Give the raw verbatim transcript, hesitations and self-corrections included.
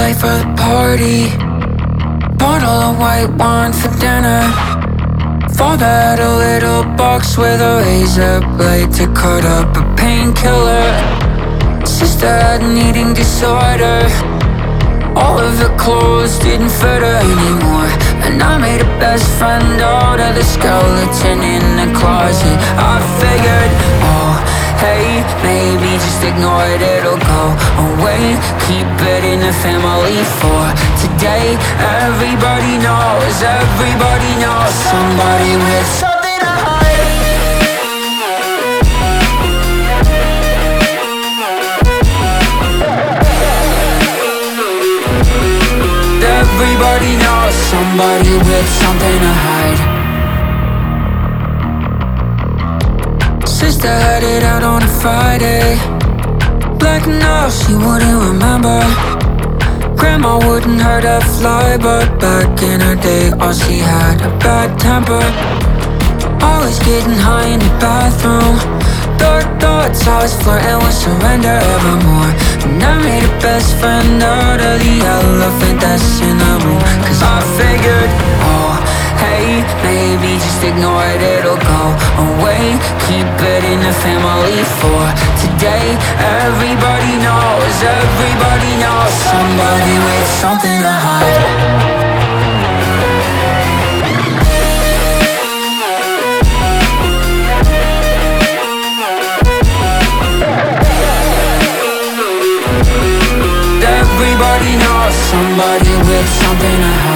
late for the party. Bottle of white wine for dinner. Father had a little box with a razor blade to cut up a painkiller. Sister had an eating disorder. All of her clothes didn't fit her anymore, and I made a best friend out of the skeleton in the closet. I figured, oh, hey, maybe just ignore it, it'll go away. Keep it in the family for today. Everybody knows, everybody knows somebody with something to hide. Everybody knows somebody with something to hide. Sister had it out on a Friday. Black enough she wouldn't remember. Grandma wouldn't hurt her fly, but back in her day all she had a bad temper. Always getting high in the bathroom. Dark thoughts, I was flirting with surrender evermore. And I made a best friend out of the elephant that's in the room. Cause I figured, oh, hey, maybe just ignore it, it'll go away. Keep it in the family for today. Everybody knows, everybody knows somebody with something to hide. Everybody knows somebody with something to hide.